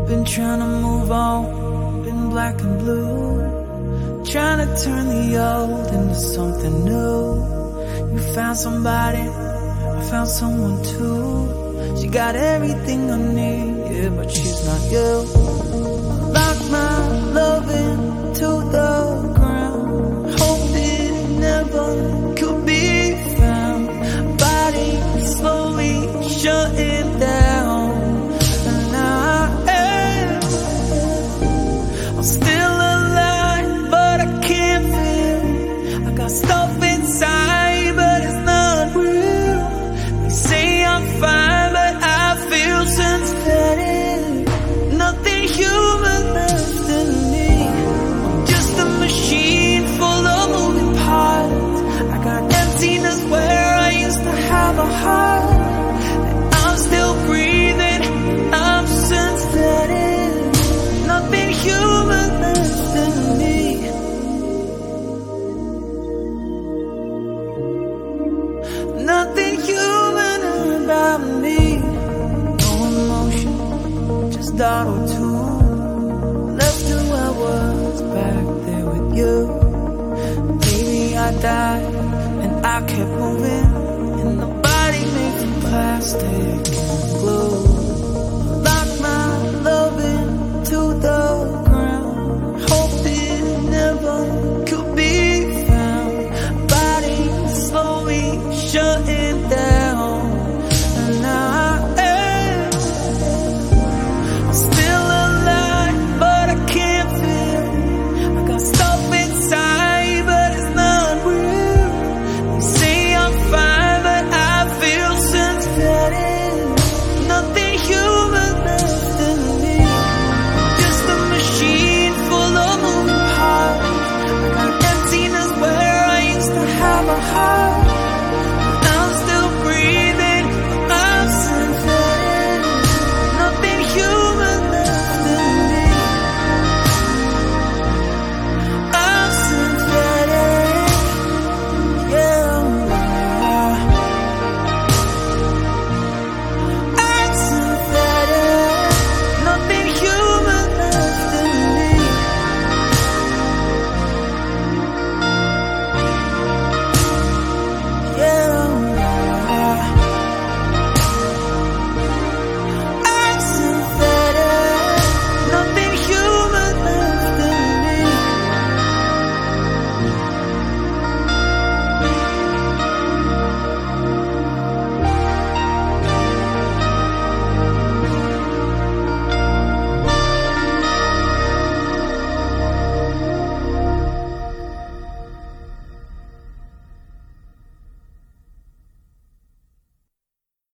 Been trying to move on, been black and blue, trying to turn the old into something new. You found somebody, I found someone too. She got everything I need, yeah, but she's not you. Lock my love into the ground, hope it never could be found. Body slowly shutting down, and now I'm still alive, but I can't feel. I got stuff inside, but it's not real. They say I'm fine, but I feel synthetic. Nothing human left in me. I'm just a machine full of moving parts. I got emptiness where I used to have a heart. And I'm still breathing, I'm synthetic. Nothing human left in me. Nothing human about me. No emotion, just auto-tune. Left who I was back there with you. Baby, I died and I kept moving, and the body made from plastic.